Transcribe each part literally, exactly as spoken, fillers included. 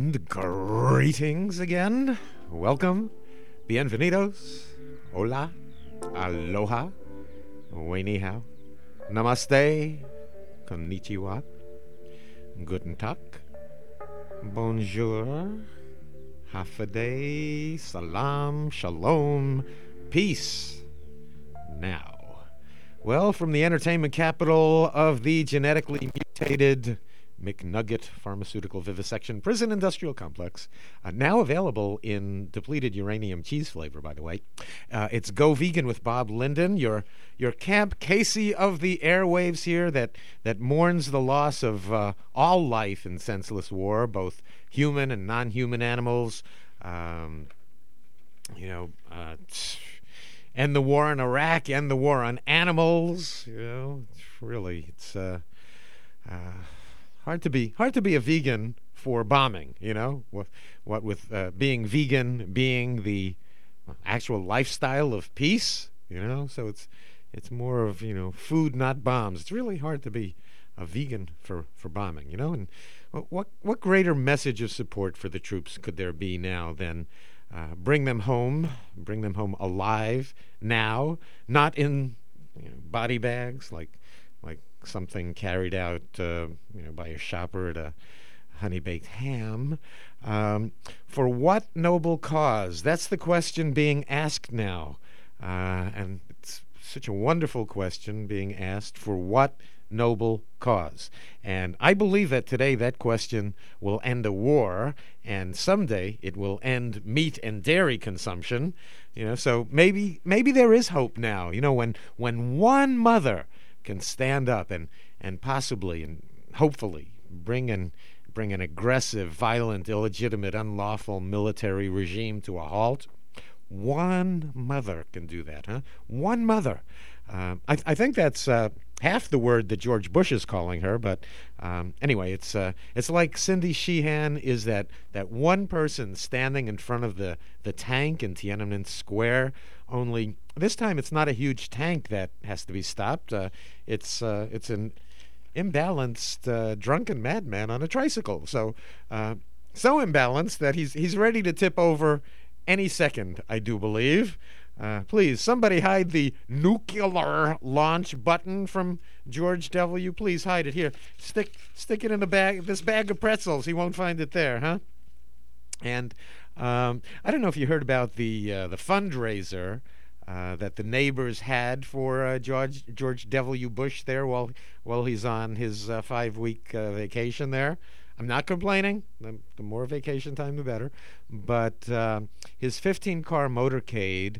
And greetings again. Welcome. Bienvenidos. Hola. Aloha. Wei ni hao. Namaste. Konnichiwa. Guten Tag. Bonjour. Hafaday. Salam. Shalom. Peace. Now. Well, from the entertainment capital of the genetically mutated McNugget Pharmaceutical Vivisection Prison Industrial Complex, uh, now available in depleted uranium cheese flavor, by the way. Uh, it's Go Vegan with Bob Linden, your your Camp Casey of the airwaves here that, that mourns the loss of uh, all life in senseless war, both human and non-human animals. Um, you know, uh, end the war in Iraq, end the war on animals. You know, it's really, it's... Uh, uh, Hard to be hard to be a vegan for bombing, you know. What, what with uh, being vegan being the actual lifestyle of peace, you know. So it's it's more of you know food, not bombs. It's really hard to be a vegan for, for bombing, you know. And what what greater message of support for the troops could there be now than uh, bring them home, bring them home alive now, not in you know, body bags like like. something carried out, uh, you know, by a shopper at a honey-baked ham. Um, for what noble cause? That's the question being asked now. Uh, and it's such a wonderful question being asked. For what noble cause? And I believe that today that question will end a war, and someday it will end meat and dairy consumption. You know, so maybe maybe there is hope now. You know, when when one mother can stand up and, and possibly and hopefully bring an, bring an aggressive, violent, illegitimate, unlawful military regime to a halt. One mother can do that, huh? One mother. Uh, I, I think that's uh, half the word that George Bush is calling her, but um, anyway, it's uh, it's like Cindy Sheehan is that, that one person standing in front of the, the tank in Tiananmen Square, only this time it's not a huge tank that has to be stopped. Uh, it's uh, it's an imbalanced, uh, drunken madman on a tricycle. So uh, so imbalanced that he's he's ready to tip over any second, I do believe. Uh, please, somebody hide the nuclear launch button from George W. Please hide it here. Stick stick it in the bag, this bag of pretzels. He won't find it there, huh? And um, I don't know if you heard about the uh, the fundraiser uh, that the neighbors had for uh, George George W. Bush there while while he's on his uh, five week uh, vacation there. I'm not complaining. The, the more vacation time, the better. But uh, his fifteen car motorcade,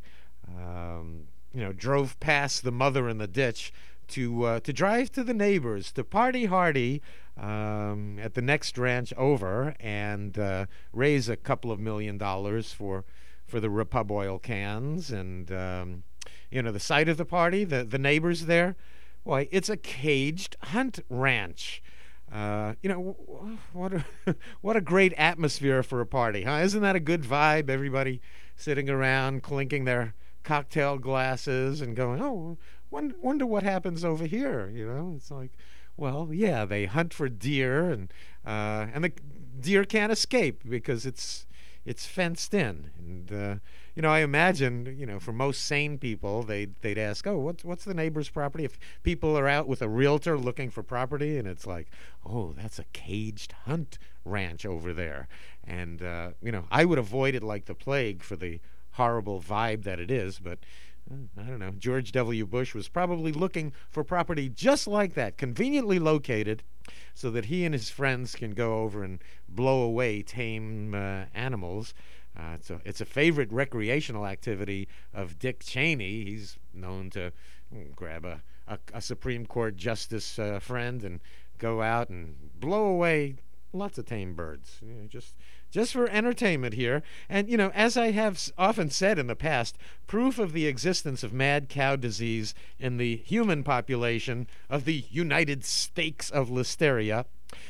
um, you know, drove past the mother in the ditch to uh, to drive to the neighbors to party hardy um, at the next ranch over and uh, raise a couple of million dollars for for the Repub Oil cans. And um, you know, the site of the party, the the neighbors there, why, it's a caged hunt ranch. Uh, you know, what a what a great atmosphere for a party, huh? Isn't that a good vibe? Everybody sitting around, clinking their cocktail glasses and going, "Oh, wonder, wonder what happens over here." You know, it's like, well, yeah, they hunt for deer, and uh, and the deer can't escape because it's it's fenced in. And uh, you know, I imagine, you know, for most sane people, they'd they'd ask, "Oh, what's what's the neighbor's property?" If people are out with a realtor looking for property, and it's like, "Oh, that's a caged hunt ranch over there," and uh, you know, I would avoid it like the plague for the horrible vibe that it is, but I don't know. George W. Bush was probably looking for property just like that, conveniently located, so that he and his friends can go over and blow away tame uh, animals. Uh, it's, a, it's a favorite recreational activity of Dick Cheney. He's known to grab a, a, a Supreme Court justice uh, friend and go out and blow away lots of tame birds. You know, just just for entertainment here. And, you know, as I have often said in the past, proof of the existence of mad cow disease in the human population of the United States of Listeria,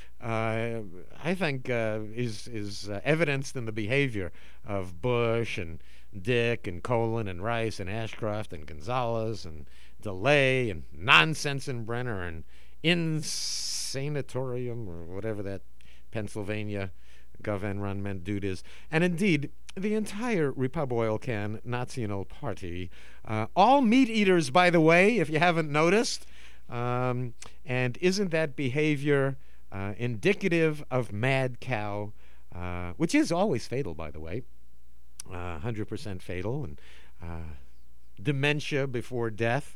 uh, I think, uh, is, is uh, evidenced in the behavior of Bush and Dick and Colin and Rice and Ashcroft and Gonzalez and DeLay and Nonsense and Brenner and Insanatorium or whatever that Pennsylvania Government duties. And indeed, the entire Republican National Party, uh, all meat eaters, by the way, if you haven't noticed, um, and isn't that behavior uh, indicative of mad cow, uh, which is always fatal, by the way, uh, one hundred percent fatal, and uh, dementia before death.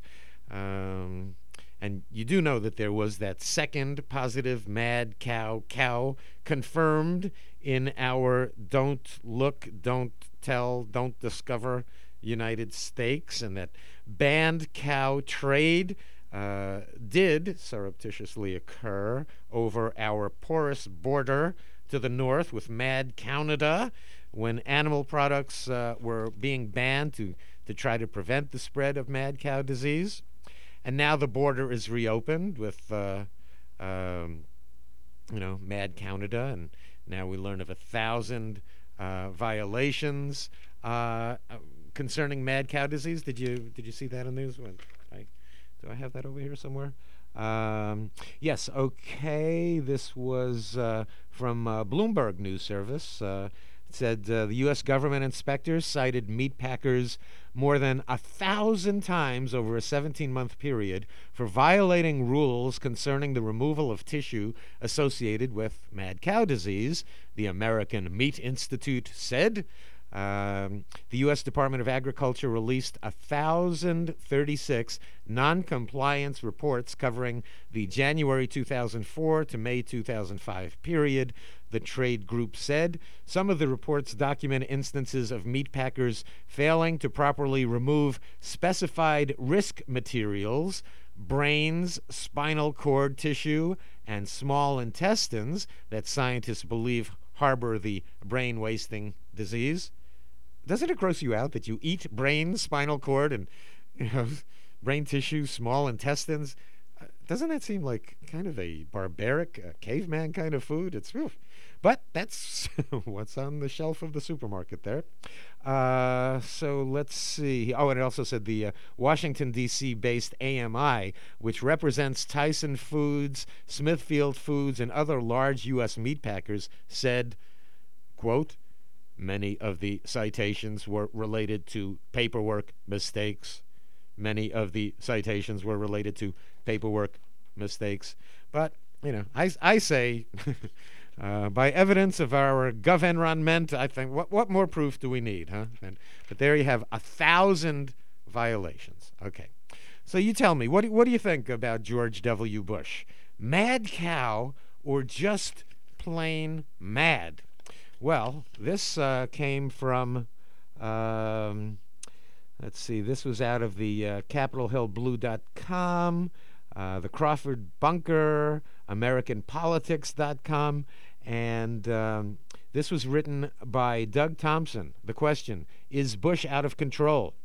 Um, and you do know that there was that second positive mad cow cow confirmed in our don't look, don't tell, don't discover United States, and that banned cow trade uh, did surreptitiously occur over our porous border to the north with mad Canada when animal products uh, were being banned to, to try to prevent the spread of mad cow disease. And now the border is reopened with, uh, um, you know, mad Canada, and now we learn of a thousand uh, violations uh, concerning mad cow disease. Did you did you see that in the news? When I, do I have that over here somewhere? Um, yes. Okay. This was uh, from uh, Bloomberg News Service. Uh, it said uh, the U S government inspectors cited meat packers more than a thousand times over a seventeen-month period for violating rules concerning the removal of tissue associated with mad cow disease, the American Meat Institute said. Um, the U S Department of Agriculture released one thousand thirty-six non-compliance reports covering the January two thousand four to May two thousand five period. The trade group said some of the reports document instances of meat packers failing to properly remove specified risk materials, brains, spinal cord tissue, and small intestines that scientists believe harbor the brain-wasting disease. Doesn't it gross you out that you eat brain, spinal cord, and you know, brain tissue, small intestines? Uh, doesn't that seem like kind of a barbaric, uh, caveman kind of food? It's real. But that's what's on the shelf of the supermarket there. Uh, so let's see. Oh, and it also said the uh, Washington, D C-based A M I, which represents Tyson Foods, Smithfield Foods, and other large U S meat packers, said, quote, many of the citations were related to paperwork mistakes. Many of the citations were related to paperwork mistakes. But, you know, I, I say... Uh, by evidence of our government, I think, what what more proof do we need, huh? And, but there you have a thousand violations. Okay. So you tell me, what do, what do you think about George W. Bush? Mad cow or just plain mad? Well, this uh, came from, um, let's see, this was out of the uh, Capitol Hill Blue dot com, uh, the Crawford Bunker, American Politics dot com, and um, this was written by Doug Thompson. The question, is Bush out of control?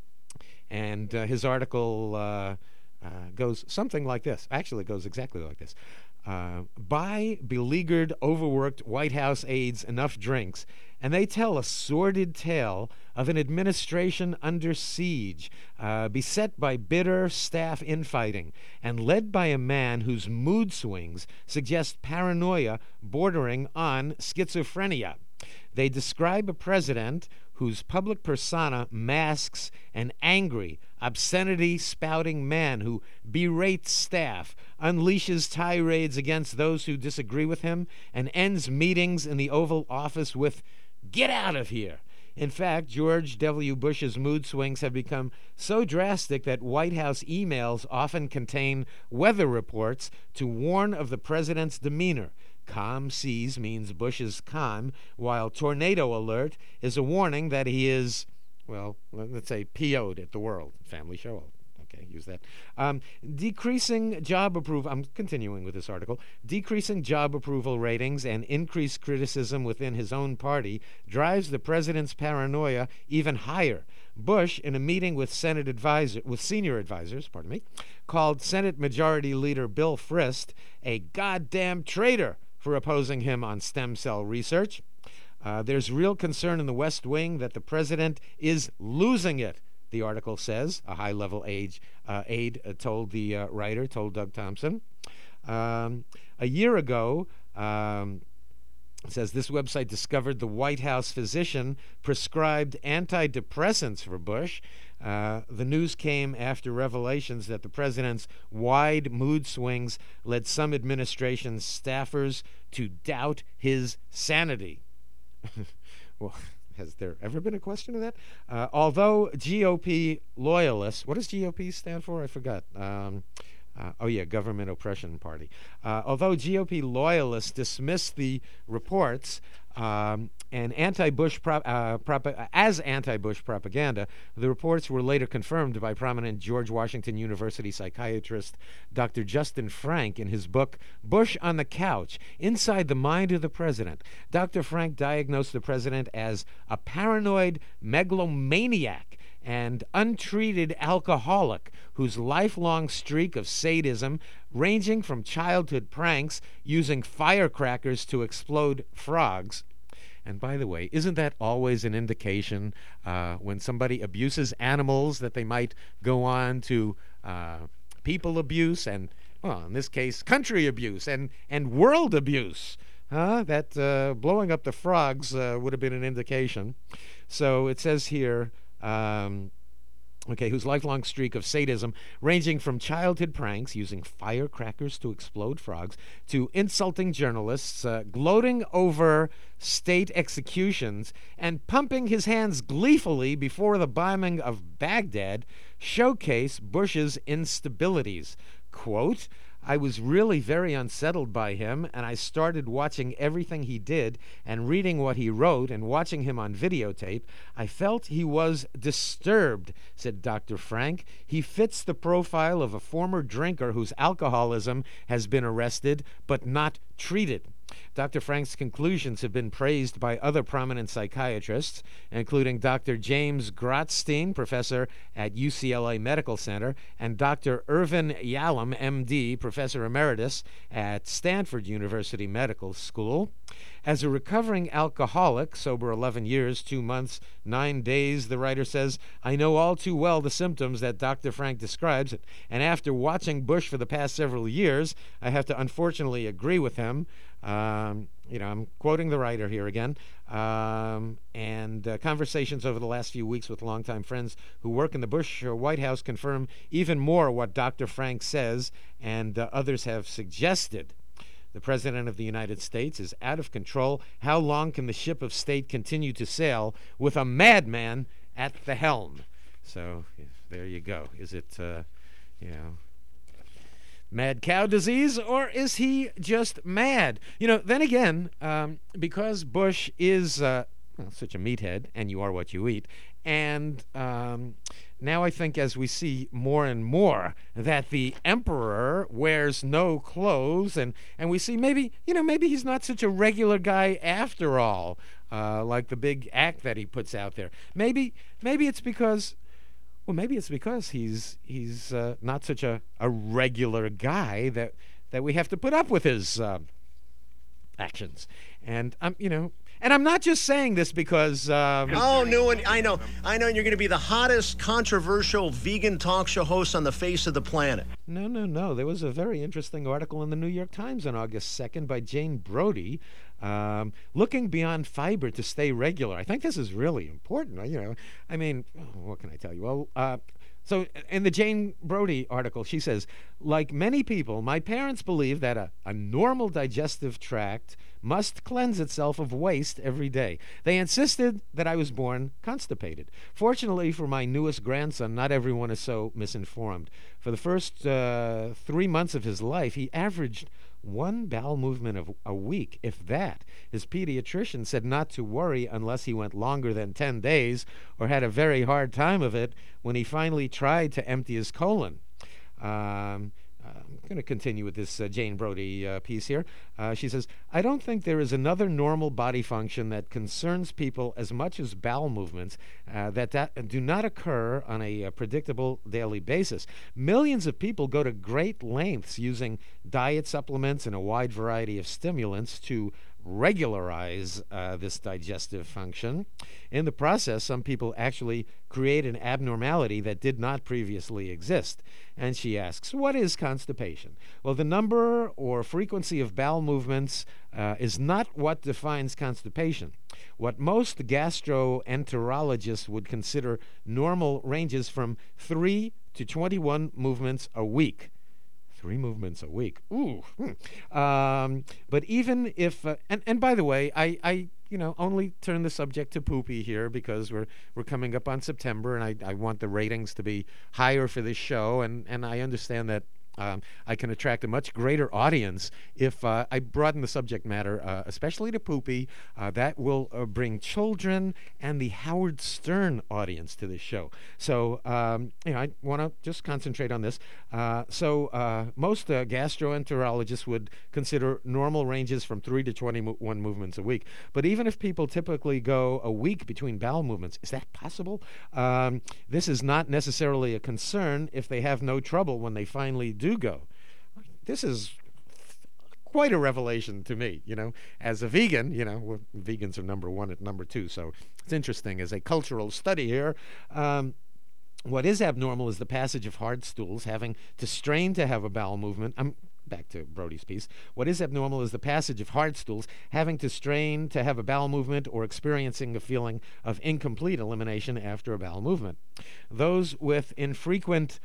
And uh, his article uh, uh, goes something like this. Actually, it goes exactly like this. Uh, buy beleaguered, overworked White House aides enough drinks, and they tell a sordid tale of an administration under siege, uh, beset by bitter staff infighting, and led by a man whose mood swings suggest paranoia bordering on schizophrenia. They describe a president whose public persona masks an angry, obscenity-spouting man who berates staff, unleashes tirades against those who disagree with him, and ends meetings in the Oval Office with, "Get out of here." In fact, George W. Bush's mood swings have become so drastic that White House emails often contain weather reports to warn of the president's demeanor. Calm seas means Bush is calm, while tornado alert is a warning that he is, well, let's say P O'd at the world. Family show. Okay, use that. Um, decreasing job approval, I'm continuing with this article, decreasing job approval ratings and increased criticism within his own party drives the president's paranoia even higher. Bush, in a meeting with Senate advisor, with senior advisors, pardon me, called Senate Majority Leader Bill Frist a goddamn traitor for opposing him on stem cell research. Uh, there's real concern in the West Wing that the president is losing it, the article says. A high-level aide, uh, aide uh, told the uh, writer, told Doug Thompson. Um, a year ago, um, It says this website discovered the White House physician prescribed antidepressants for Bush. Uh, the news came after revelations that the president's wide mood swings led some administration staffers to doubt his sanity. Well, has there ever been a question of that? Uh, although G O P loyalists, what does G O P stand for? I forgot. Um, Uh, oh, yeah, Government Oppression Party. Uh, although G O P loyalists dismissed the reports um, and anti-Bush pro- uh, prop- as anti-Bush propaganda, the reports were later confirmed by prominent George Washington University psychiatrist Doctor Justin Frank in his book, Bush on the Couch, Inside the Mind of the President. Doctor Frank diagnosed the president as a paranoid megalomaniac and untreated alcoholic whose lifelong streak of sadism, ranging from childhood pranks using firecrackers to explode frogs. And by the way, isn't that always an indication uh, when somebody abuses animals that they might go on to uh, people abuse and, well, in this case, country abuse and, and world abuse? Huh? That uh, blowing up the frogs uh, would have been an indication. So it says here, Um, okay, whose lifelong streak of sadism, ranging from childhood pranks using firecrackers to explode frogs, to insulting journalists, uh, gloating over state executions, and pumping his hands gleefully before the bombing of Baghdad, showcase Bush's instabilities. Quote, I was really very unsettled by him, and I started watching everything he did and reading what he wrote and watching him on videotape. I felt he was disturbed, said Doctor Frank. He fits the profile of a former drinker whose alcoholism has been arrested but not treated. Doctor Frank's conclusions have been praised by other prominent psychiatrists, including Doctor James Grotstein, professor at U C L A Medical Center, and Doctor Irvin Yalom, M D, professor emeritus at Stanford University Medical School. As a recovering alcoholic, sober eleven years, two months, nine days, the writer says, I know all too well the symptoms that Doctor Frank describes, and after watching Bush for the past several years, I have to unfortunately agree with him. Um, you know, I'm quoting the writer here again. Um, and uh, conversations over the last few weeks with longtime friends who work in the Bush uh, White House confirm even more what Doctor Frank says and uh, others have suggested. The President of the United States is out of control. How long can the ship of state continue to sail with a madman at the helm? So yeah, there you go. Is it, uh, you know, mad cow disease, or is he just mad? You know, then again, um, because Bush is uh, well, such a meathead, and you are what you eat, and um, now I think as we see more and more that the emperor wears no clothes, and, and we see maybe, you know, maybe he's not such a regular guy after all, uh, like the big act that he puts out there. Maybe, maybe it's because... Well, maybe it's because he's he's uh, not such a, a regular guy that that we have to put up with his uh, actions. And I'm, you know, and I'm not just saying this because. Um, oh, Newman, I know, I know, you're going to be the hottest controversial vegan talk show host on the face of the planet. No, no, no. There was a very interesting article in the New York Times on August second by Jane Brody. Um, looking beyond fiber to stay regular. I think this is really important. You know, I mean, what can I tell you? Well, uh, so in the Jane Brody article, she says, like many people, my parents believe that a, a normal digestive tract must cleanse itself of waste every day. They insisted that I was born constipated. Fortunately for my newest grandson, not everyone is so misinformed. For the first uh, three months of his life, he averaged one bowel movement of a week, if that. His pediatrician said not to worry unless he went longer than ten days or had a very hard time of it when he finally tried to empty his colon. Um, I'm going to continue with this uh, Jane Brody uh, piece here. Uh, she says, I don't think there is another normal body function that concerns people as much as bowel movements uh, that, that do not occur on a, a predictable daily basis. Millions of people go to great lengths using diet supplements and a wide variety of stimulants to regularize uh, this digestive function. In the process, some people actually create an abnormality that did not previously exist. And she asks, what is constipation? Well, the number or frequency of bowel movements uh, is not what defines constipation. What most gastroenterologists would consider normal ranges from three to twenty-one movements a week. Three movements a week. Ooh. Hmm. Um, but even if, uh, and, and by the way, I, I, you know, only turn the subject to poopy here because we're we're coming up on September, and I, I want the ratings to be higher for this show, and, and I understand that Um, I can attract a much greater audience if uh, I broaden the subject matter, uh, especially to poopy. Uh, that will uh, bring children and the Howard Stern audience to this show. So, um, you know, I want to just concentrate on this. Uh, so, uh, most uh, gastroenterologists would consider normal ranges from three to twenty-one movements a week. But even if people typically go a week between bowel movements, is that possible? Um, this is not necessarily a concern if they have no trouble when they finally do go. This is quite a revelation to me, you know, as a vegan. You know, well, vegans are number one at number two, so it's interesting as a cultural study here. Um, what is abnormal is the passage of hard stools, having to strain to have a bowel movement. I'm back to Brody's piece. What is abnormal is the passage of hard stools, having to strain to have a bowel movement, or experiencing a feeling of incomplete elimination after a bowel movement. Those with infrequent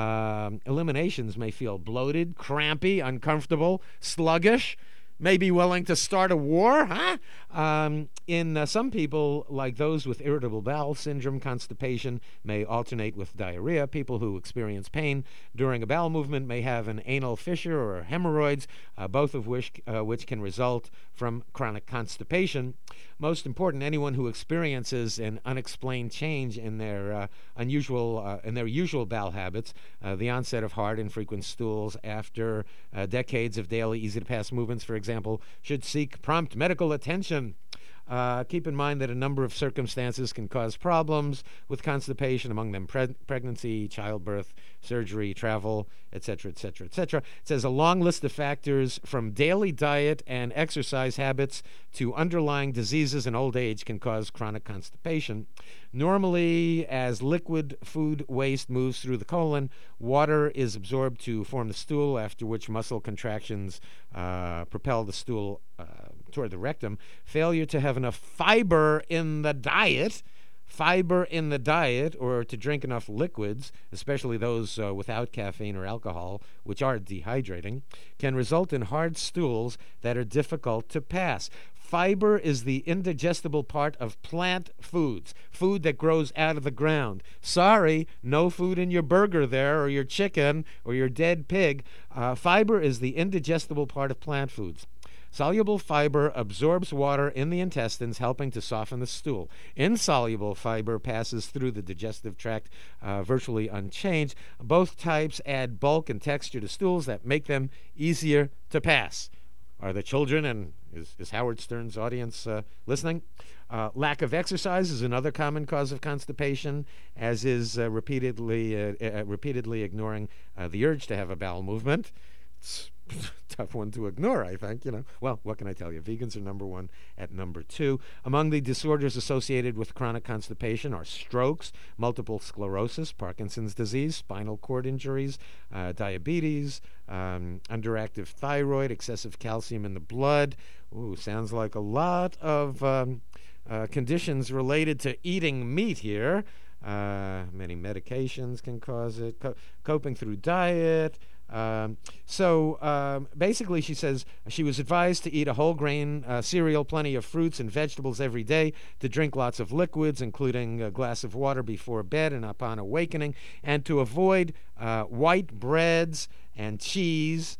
Um, eliminations may feel bloated, crampy, uncomfortable, sluggish, may be willing to start a war, huh? Um, in uh, some people, like those with irritable bowel syndrome, constipation may alternate with diarrhea. People who experience pain during a bowel movement may have an anal fissure or hemorrhoids, uh, both of which uh, which can result from chronic constipation. Most important, anyone who experiences an unexplained change in their uh, unusual uh, in their usual bowel habits, uh, the onset of hard and frequent stools after uh, decades of daily easy-to-pass movements, for example, should seek prompt medical attention. Uh, keep in mind that a number of circumstances can cause problems with constipation, among them pre- pregnancy, childbirth, surgery, travel, et cetera, et cetera, et cetera. It says a long list of factors from daily diet and exercise habits to underlying diseases and old age can cause chronic constipation. Normally, as liquid food waste moves through the colon, water is absorbed to form the stool, after which muscle contractions uh, propel the stool uh, toward the rectum. Failure to have enough fiber in the diet, fiber in the diet, or to drink enough liquids, especially those uh, without caffeine or alcohol, which are dehydrating, can result in hard stools that are difficult to pass. Fiber is the indigestible part of plant foods, food that grows out of the ground. Sorry, no food in your burger there, or your chicken, or your dead pig. Uh, fiber is the indigestible part of plant foods. Soluble fiber absorbs water in the intestines, helping to soften the stool. Insoluble fiber passes through the digestive tract uh, virtually unchanged. Both types add bulk and texture to stools that make them easier to pass. Are the children and is, is Howard Stern's audience uh, listening? Uh, lack of exercise is another common cause of constipation, as is uh, repeatedly uh, uh, repeatedly ignoring uh, the urge to have a bowel movement. It's a tough one to ignore, I think. You know, well, what can I tell you? Vegans are number one at number two. Among the disorders associated with chronic constipation are strokes, multiple sclerosis, Parkinson's disease, spinal cord injuries, uh, diabetes, um, underactive thyroid, excessive calcium in the blood. Ooh, sounds like a lot of um, uh, conditions related to eating meat here. Uh, many medications can cause it. Co- coping through diet. Um, so um, basically, she says she was advised to eat a whole grain uh, cereal, plenty of fruits and vegetables every day, to drink lots of liquids, including a glass of water before bed and upon awakening, and to avoid uh, white breads and cheese.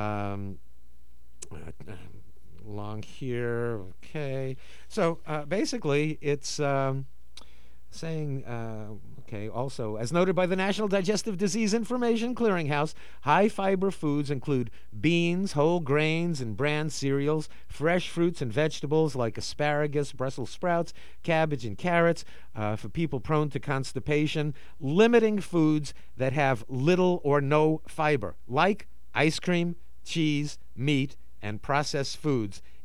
Um, uh, along here, okay. So uh, basically, it's um, saying. Uh, Okay, also, as noted by the National Digestive Disease Information Clearinghouse, high-fiber foods include beans, whole grains, and bran cereals, fresh fruits and vegetables like asparagus, Brussels sprouts, cabbage, and carrots. Uh, for people prone to constipation, limiting foods that have little or no fiber, like ice cream, cheese, meat, and processed foods,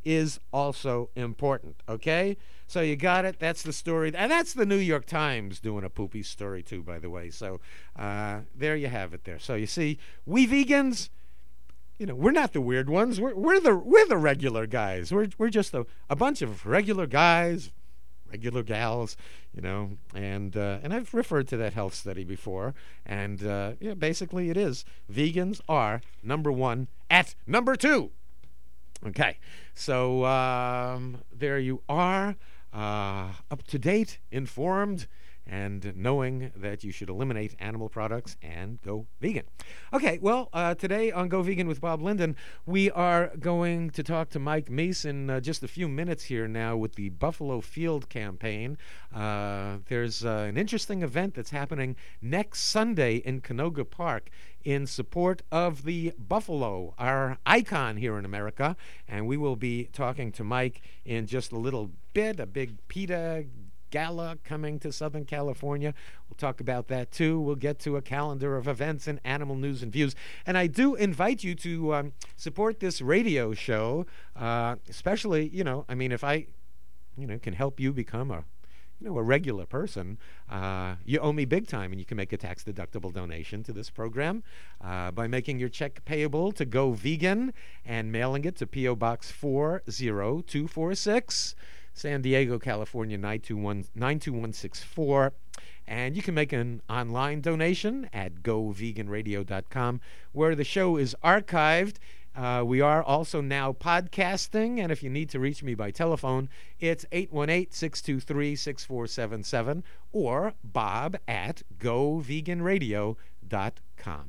is also important, okay? So you got it. That's the story. And that's the New York Times doing a poopy story, too, by the way. So uh, there you have it there. So you see, we vegans, you know, we're not the weird ones. We're, we're, the, we're the regular guys. We're, we're just a, a bunch of regular guys, regular gals, you know, and uh, and I've referred to that health study before, and uh, yeah, basically it is. Vegans are number one at number two. Okay, so um, there you are, uh, up to date, informed, and knowing that you should eliminate animal products and go vegan. Okay, well, uh, today on Go Vegan with Bob Linden, we are going to talk to Mike Meese in uh, just a few minutes here now with the Buffalo Field campaign. Uh, there's uh, an interesting event that's happening next Sunday in Canoga Park in support of the buffalo, our icon here in America, and we will be talking to Mike in just a little bit, a big PETA gala coming to Southern California. We'll talk about that too. We'll get to a calendar of events and animal news and views. And I do invite you to um, support this radio show, uh, especially, you know, I mean, if I, you know, can help you become a, you know, a regular person, uh, you owe me big time, and you can make a tax-deductible donation to this program uh, by making your check payable to Go Vegan and mailing it to P O Box four zero two four six, San Diego, California, nine two one six four. And you can make an online donation at go vegan radio dot com, where the show is archived. Uh, we are also now podcasting, and if you need to reach me by telephone, it's eight one eight, six two three, six four seven seven or bob at go vegan radio dot com.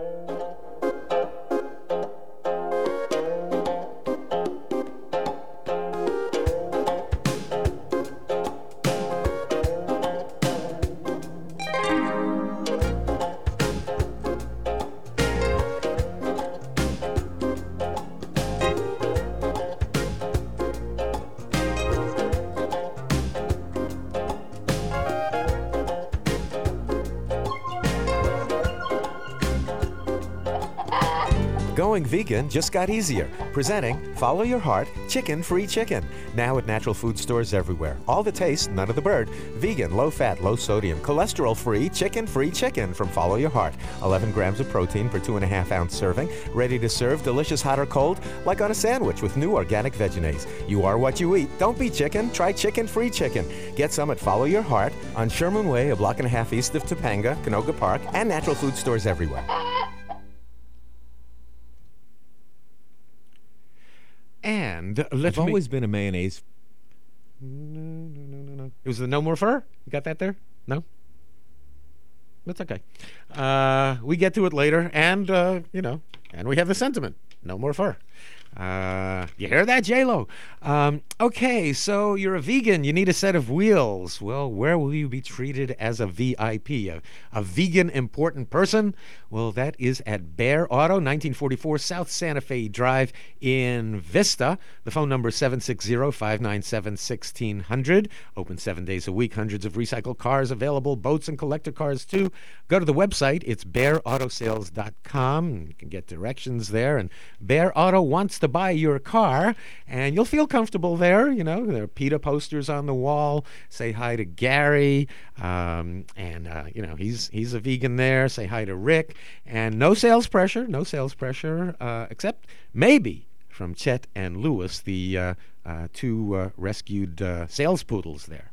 Going vegan just got easier. Presenting Follow Your Heart Chicken-Free Chicken. Now at natural food stores everywhere. All the taste, none of the bird. Vegan, low-fat, low-sodium, cholesterol-free, chicken-free chicken from Follow Your Heart. eleven grams of protein per two and a half ounce serving. Ready to serve, delicious hot or cold, like on a sandwich with new organic Vegenaise. You are what you eat. Don't be chicken. Try chicken-free chicken. Get some at Follow Your Heart on Sherman Way, a block and a half east of Topanga, Canoga Park, and natural food stores everywhere. And let I've me... always been a mayonnaise. No, no, no, no, no. It was the No More Fur? You got that there? No? That's okay. Uh, we get to it later, and, uh, you know, and we have the sentiment. No more fur. Uh, you hear that, J-Lo? Um, okay, so you're a vegan. You need a set of wheels. Well, where will you be treated as a V I P, a, a vegan important person? Well, that is at Bear Auto, nineteen forty-four South Santa Fe Drive in Vista. The phone number is seven six zero, five nine seven, one six zero zero. Open seven days a week. Hundreds of recycled cars available, boats and collector cars too. Go to the website. It's bear auto sales dot com. You can get directions there. And Bear Auto wants to buy your car, and you'll feel comfortable there. You know, there are PETA posters on the wall. Say hi to Gary, um, and uh, you know he's he's a vegan there. Say hi to Rick, and no sales pressure, no sales pressure, uh, except maybe from Chet and Lewis, the uh, uh, two uh, rescued uh, sales poodles there.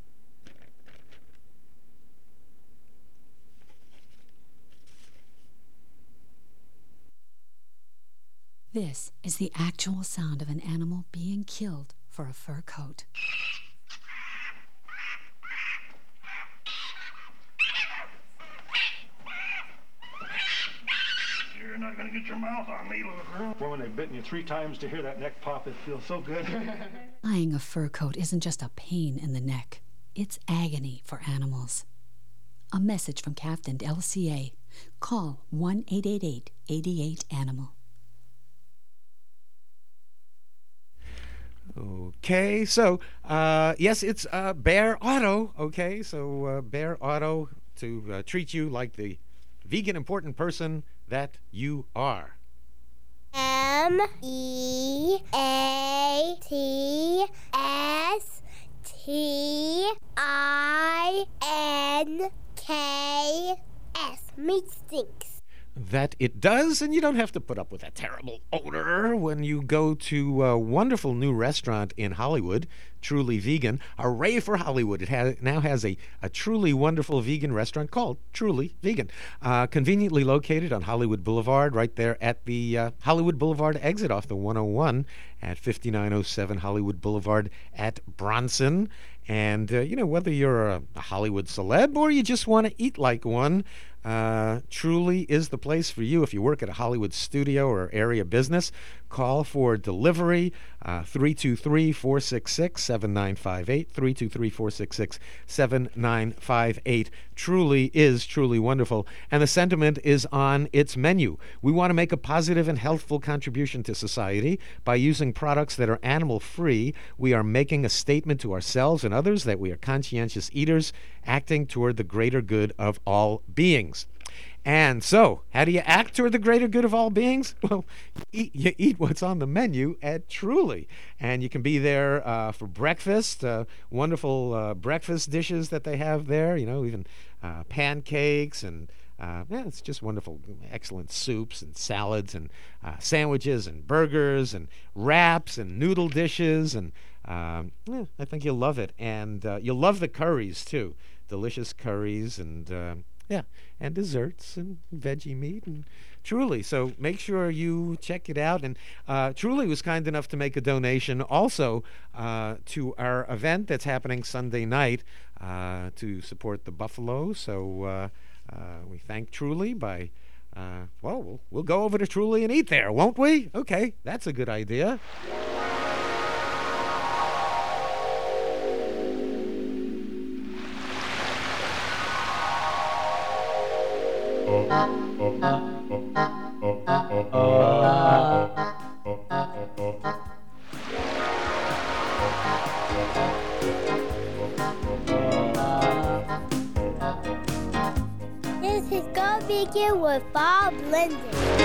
This is the actual sound of an animal being killed for a fur coat. You're not going to get your mouth on me, little girl. Woman, they've bitten you three times to hear that neck pop. It feels so good. Buying a fur coat isn't just a pain in the neck. It's agony for animals. A message from Captain L C A. Call one eight eight eight, eight eight, animal. Okay, so uh, yes, it's uh, Bear Auto. Okay, so uh, Bear Auto to uh, treat you like the vegan important person that you are. And M E A T S T I N K S. Meat stinks. That it does, and you don't have to put up with that terrible odor when you go to a wonderful new restaurant in Hollywood, Truly Vegan. Hooray for Hollywood. It has, now has a, a truly wonderful vegan restaurant called Truly Vegan, uh, conveniently located on Hollywood Boulevard, right there at the uh, Hollywood Boulevard exit off the one oh one at fifty-nine oh seven Hollywood Boulevard at Bronson. And, uh, you know, whether you're a, a Hollywood celeb or you just want to eat like one, uh, Truly is the place for you. If you work at a Hollywood studio or area business, call for delivery, uh, three two three, four six six, seven nine five eight, three two three, four six six, seven nine five eight. Truly is truly wonderful, and the sentiment is on its menu. We want to make a positive and healthful contribution to society by using products that are animal-free. We are making a statement to ourselves and others that we are conscientious eaters, acting toward the greater good of all beings. And so, how do you act toward the greater good of all beings? Well, you eat, you eat what's on the menu at Truly. And you can be there uh, for breakfast, uh, wonderful uh, breakfast dishes that they have there, you know, even uh, pancakes and Uh, yeah, it's just wonderful, excellent soups and salads and uh, sandwiches and burgers and wraps and noodle dishes. And um, yeah, I think you'll love it. And uh, you'll love the curries, too. Delicious curries and, uh, yeah, and desserts and veggie meat. And Truly, so make sure you check it out. And uh, Truly was kind enough to make a donation also uh, to our event that's happening Sunday night uh, to support the Buffalo. So uh, uh, we thank Truly by, uh, well, well, we'll go over to Truly and eat there, won't we? Okay, that's a good idea. This is Go Vegan with Bob Linden.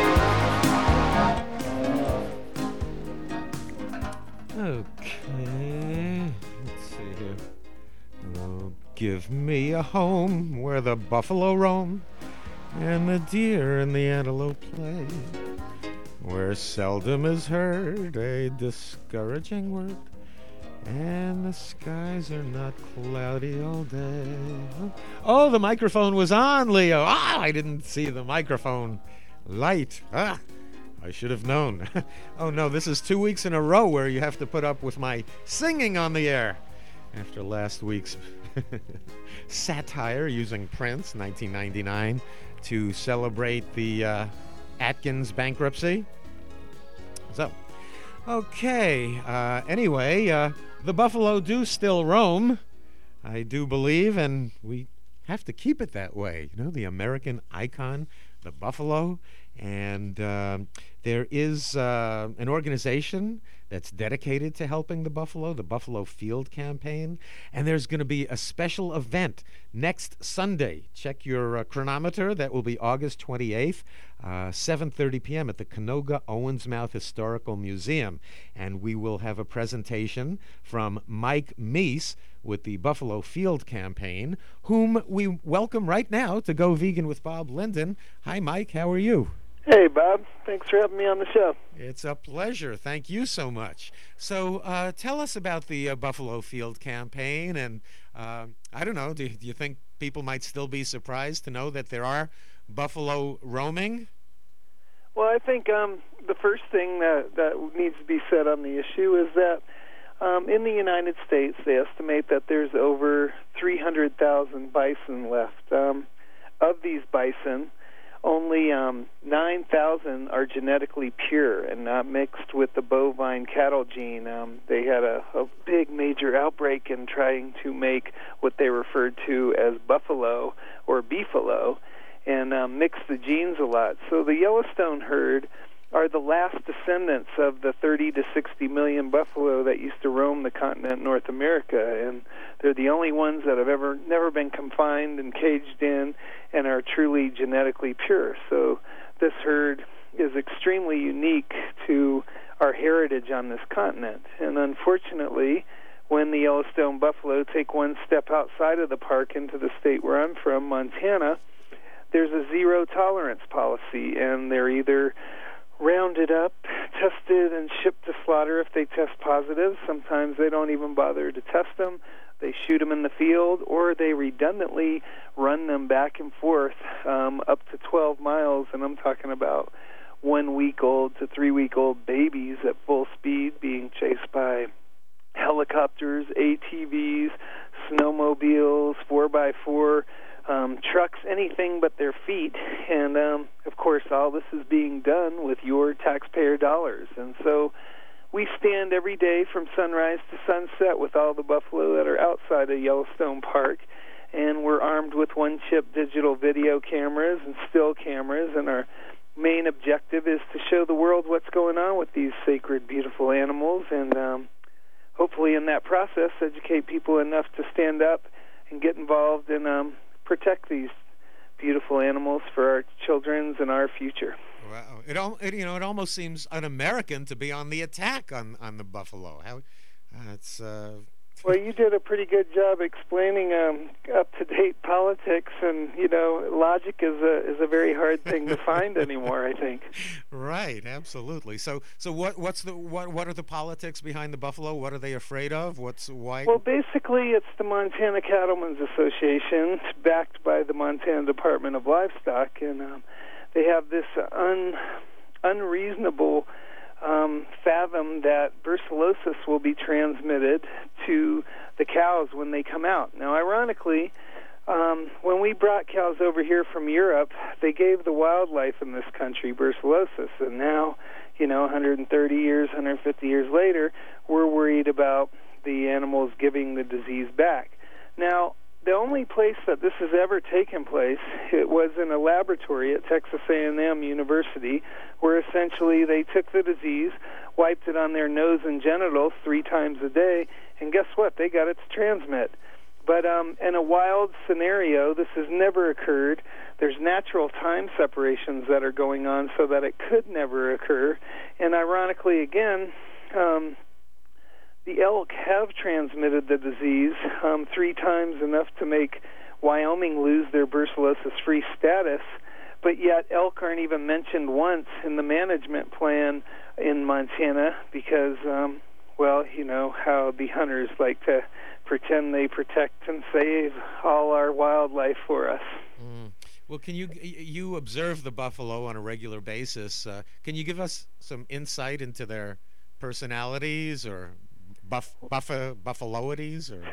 Okay, let's see here. Oh, give me a home where the buffalo roam and the deer and the antelope play, where seldom is heard a discouraging word, and the skies are not cloudy all day. Oh, the microphone was on, Leo. Ah, I didn't see the microphone light. Ah, I should have known. Oh, no, this is two weeks in a row where you have to put up with my singing on the air after last week's satire using Prince, nineteen ninety-nine, to celebrate the uh, Atkins bankruptcy. So, okay, uh, anyway, uh, the buffalo do still roam, I do believe, and we have to keep it that way. You know, the American icon, the buffalo. And uh, there is uh, an organization that's dedicated to helping the buffalo, the Buffalo Field Campaign. And there's going to be a special event next Sunday. Check your uh, chronometer. That will be August twenty-eighth, uh, seven thirty p.m. at the Canoga Owensmouth Historical Museum. And we will have a presentation from Mike Meese with the Buffalo Field Campaign, whom we welcome right now to Go Vegan with Bob Linden. Hi, Mike. How are you? Hey, Bob. Thanks for having me on the show. It's a pleasure. Thank you so much. So uh, tell us about the uh, Buffalo Field Campaign. And uh, I don't know, do, do you think people might still be surprised to know that there are buffalo roaming? Well, I think um, the first thing that, that needs to be said on the issue is that um, in the United States, they estimate that there's over three hundred thousand bison left. Um, of these bison, only um, nine thousand are genetically pure and not mixed with the bovine cattle gene. Um, they had a, a big major outbreak in trying to make what they referred to as buffalo or beefalo and um, mixed the genes a lot. So the Yellowstone herd are the last descendants of the thirty to sixty million buffalo that used to roam the continent North America, and they're the only ones that have ever never been confined and caged in and are truly genetically pure. So this herd is extremely unique to our heritage on this continent. And unfortunately, when the Yellowstone buffalo take one step outside of the park into the state where I'm from, Montana, there's a zero tolerance policy, and they're either rounded up, tested, and shipped to slaughter if they test positive. Sometimes they don't even bother to test them. They shoot them in the field, or they redundantly run them back and forth um, up to twelve miles, and I'm talking about one-week-old to three-week-old babies at full speed being chased by helicopters, A T Vs, snowmobiles, four by four, um, trucks, anything but their feet. And, um, of course, all this is being done with your taxpayer dollars. And so we stand every day from sunrise to sunset with all the buffalo that are outside of Yellowstone Park, and we're armed with one-chip digital video cameras and still cameras, and our main objective is to show the world what's going on with these sacred, beautiful animals, and um, hopefully in that process educate people enough to stand up and get involved and um, protect these beautiful animals for our children's and our future. Wow. It, al- it you know it almost seems un-American to be on the attack on, on the buffalo. How uh, it's uh... Well, you did a pretty good job explaining um, up-to-date politics, and you know, logic is a is a very hard thing to find anymore, I think. Right, absolutely. So, so what what's the what what are the politics behind the buffalo? What are they afraid of? What's why? Well, basically, it's the Montana Cattlemen's Association, it's backed by the Montana Department of Livestock, and um, they have this un unreasonable. Um, fathom that brucellosis will be transmitted to the cows when they come out. Now, ironically, um, when we brought cows over here from Europe, they gave the wildlife in this country brucellosis, and now, you know, one hundred thirty years, one hundred fifty years later, we're worried about the animals giving the disease back. Now, the only place that this has ever taken place, it was in a laboratory at Texas A and M University, where essentially they took the disease, wiped it on their nose and genitals three times a day, and guess what? They got it to transmit. But um, in a wild scenario, this has never occurred. There's natural time separations that are going on so that it could never occur. And ironically, again, um, the elk have transmitted the disease um, three times, enough to make Wyoming lose their brucellosis-free status, but yet elk aren't even mentioned once in the management plan in Montana because, um, well, you know how the hunters like to pretend they protect and save all our wildlife for us. Mm. Well, can you you observe the buffalo on a regular basis? Uh, can you give us some insight into their personalities or Buff, buffa, buffaloities or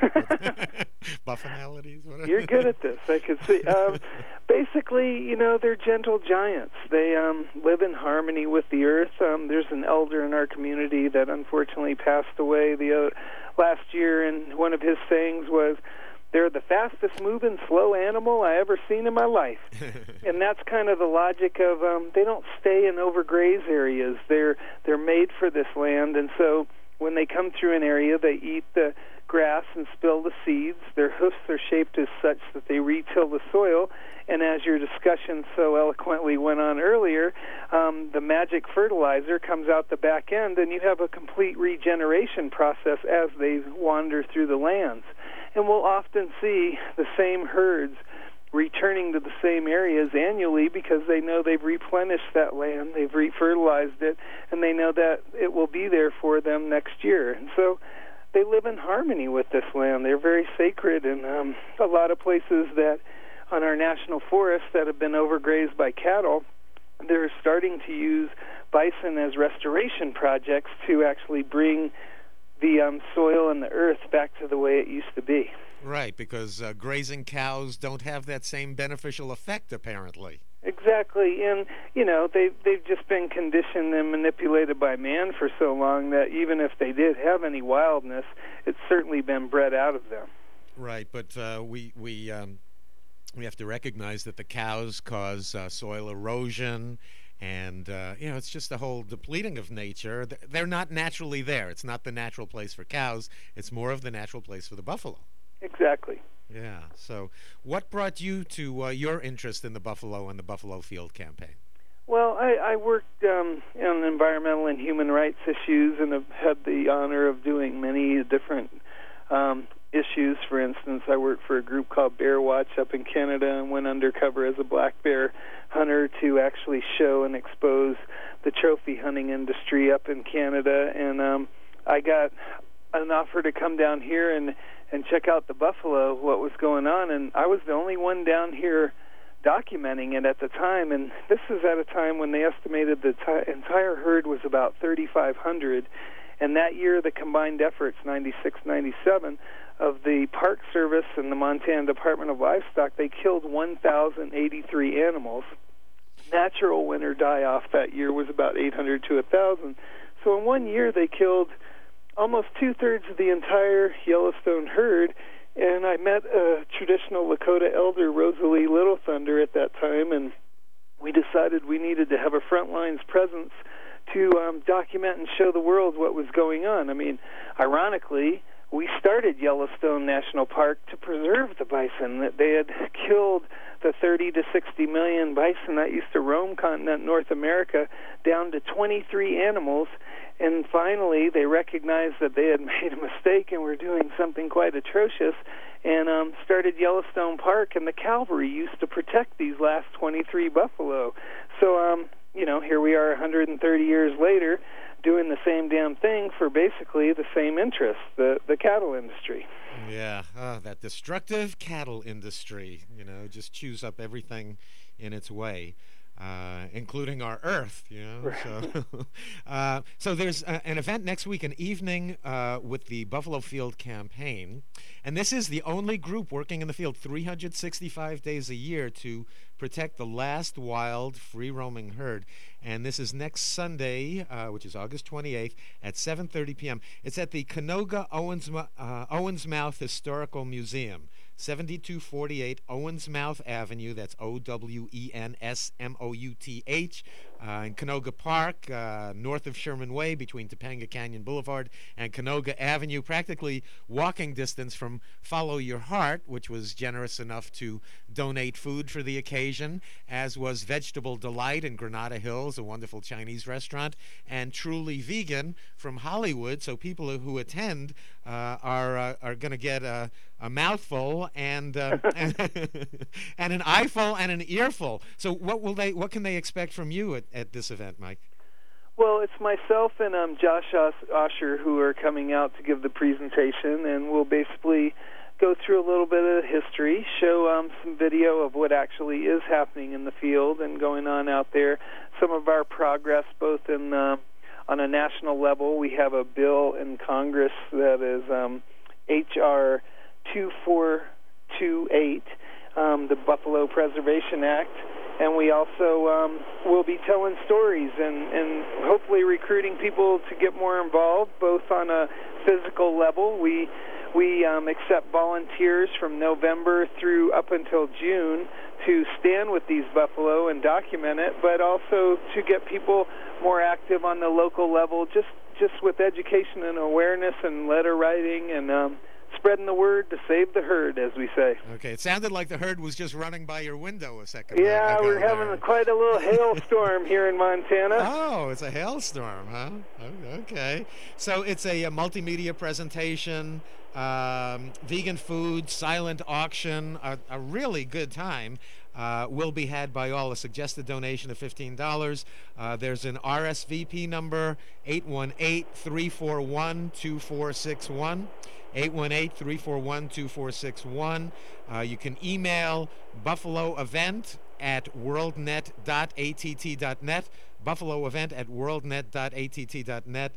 buffinalities? Whatever. You're good at this, I could see. Um, basically, you know, they're gentle giants. They um, live in harmony with the earth. Um, there's an elder in our community that unfortunately passed away the uh, last year, and one of his sayings was, "They're the fastest moving slow animal I ever seen in my life." And that's kind of the logic of um, they don't stay in overgrazed areas. They're they're made for this land, and so when they come through an area, they eat the grass and spill the seeds. Their hoofs are shaped as such that they re-till the soil. And as your discussion so eloquently went on earlier, um, the magic fertilizer comes out the back end, and you have a complete regeneration process as they wander through the lands. And we'll often see the same herds returning to the same areas annually because they know they've replenished that land, they've refertilized it, and they know that it will be there for them next year. And so they live in harmony with this land. They're very sacred, and um, a lot of places that on our national forests that have been overgrazed by cattle, they're starting to use bison as restoration projects to actually bring the um, soil and the earth back to the way it used to be. Right, because uh, grazing cows don't have that same beneficial effect, apparently. Exactly, and, you know, they've, they've just been conditioned and manipulated by man for so long that even if they did have any wildness, it's certainly been bred out of them. Right, but uh, we, we, um, we have to recognize that the cows cause uh, soil erosion, and, uh, you know, it's just the whole depleting of nature. They're not naturally there. It's not the natural place for cows. It's more of the natural place for the buffalo. Exactly. Yeah. So what brought you to uh, your interest in the buffalo and the Buffalo Field campaign? Well, I, I worked um, on environmental and human rights issues and have had the honor of doing many different um, issues. For instance, I worked for a group called Bear Watch up in Canada and went undercover as a black bear hunter to actually show and expose the trophy hunting industry up in Canada. And um, I got an offer to come down here and, and check out the buffalo, what was going on, and I was the only one down here documenting it at the time, and this is at a time when they estimated the t- entire herd was about thirty-five hundred, and that year the combined efforts, ninety-six ninety-seven, of the Park Service and the Montana Department of Livestock, they killed one thousand eighty-three animals. Natural winter die-off that year was about eight hundred to one thousand. So in one year they killed almost two-thirds of the entire Yellowstone herd, and I met a traditional Lakota elder, Rosalie Little Thunder, at that time, and we decided we needed to have a front lines presence to um, document and show the world what was going on. I mean, ironically, we started Yellowstone National Park to preserve the bison. That they had killed the thirty to sixty million bison that used to roam continental North America down to twenty-three animals, and finally they recognized that they had made a mistake and were doing something quite atrocious, and um, started Yellowstone Park, and the cavalry used to protect these last twenty-three buffalo. So, um, you know, here we are one hundred thirty years later, doing the same damn thing for basically the same interest, the, the cattle industry. Yeah, uh, that destructive cattle industry, you know, just chews up everything in its way, uh, including our earth, you know. Right. So, uh, so there's uh, an event next week, an evening uh, with the Buffalo Field Campaign, and this is the only group working in the field three hundred sixty-five days a year to protect the last wild free-roaming herd. And this is next Sunday, uh, which is August twenty-eighth, at seven thirty p.m. It's at the Canoga Owens, uh, Owensmouth Historical Museum, seventy-two forty-eight Owensmouth Avenue. That's O W E N S M O U T H, uh, in Canoga Park, uh, north of Sherman Way, between Topanga Canyon Boulevard and Canoga Avenue, practically walking distance from Follow Your Heart, which was generous enough to donate food for the occasion, as was Vegetable Delight in Granada Hills, a wonderful Chinese restaurant, and Truly Vegan from Hollywood. So people who attend uh, are uh, are going to get a, a mouthful and uh, and, and an eyeful and an earful. So what will they? What can they expect from you at, at this event, Mike? Well, it's myself and um, Josh Osher who are coming out to give the presentation, and we'll basically go through a little bit of history, show um, some video of what actually is happening in the field and going on out there, some of our progress both in uh, on a national level. We have a bill in Congress that is um, H R two four two eight, um, the Buffalo Preservation Act, and we also um, will be telling stories and, and hopefully recruiting people to get more involved, both on a physical level. We We um, accept volunteers from November through up until June to stand with these buffalo and document it, but also to get people more active on the local level, just, just with education and awareness and letter writing and um, spreading the word to save the herd, as we say. Okay, it sounded like the herd was just running by your window a second Yeah, ago we're having there. quite a little hailstorm here in Montana. Oh, it's a hailstorm, huh? Okay. So it's a, a multimedia presentation, um, vegan food, silent auction, a, a really good time. Uh, will be had by all. A suggested donation of fifteen dollars. Uh, there's an R S V P number, eight one eight, three four one, two four six one. eight one eight, three four one, two four six one. Uh, you can email buffalo event at worldnet dot a t t dot net, buffalo event at worldnet dot a t t dot net.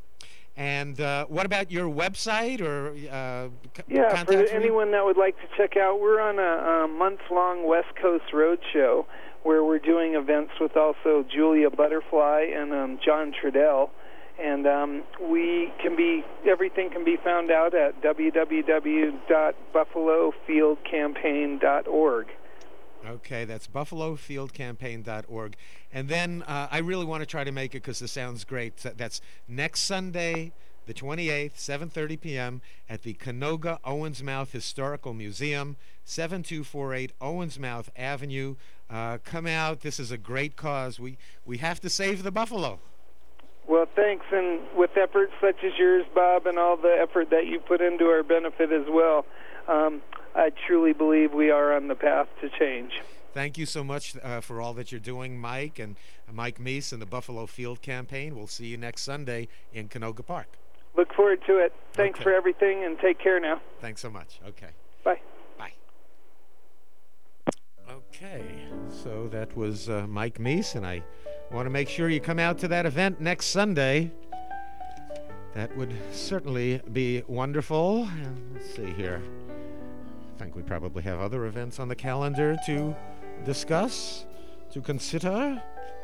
And uh, what about your website or uh, c- Yeah, contact for you? anyone that would like to check out, we're on a, a month-long West Coast road show where we're doing events with also Julia Butterfly and um, John Trudell. And um, we can be, everything can be found out at w w w dot buffalo field campaign dot org. Okay, that's buffalo field campaign dot org. And then uh, I really want to try to make it because this sounds great. That's next Sunday, the twenty-eighth, seven thirty p.m. at the Canoga Owensmouth Historical Museum, seven two four eight Owensmouth Avenue. Uh, come out. This is a great cause. We, we have to save the buffalo. Well, thanks, and with efforts such as yours, Bob, and all the effort that you put into our benefit as well, um, I truly believe we are on the path to change. Thank you so much uh, for all that you're doing, Mike, and uh, Mike Meese and the Buffalo Field Campaign. We'll see you next Sunday in Canoga Park. Look forward to it. Thanks Okay. for everything, and take care now. Thanks so much. Okay. Bye. Bye. Okay, so that was uh, Mike Meese, and I want to make sure you come out to that event next Sunday. That would certainly be wonderful. And let's see here. I think we probably have other events on the calendar to discuss, to consider.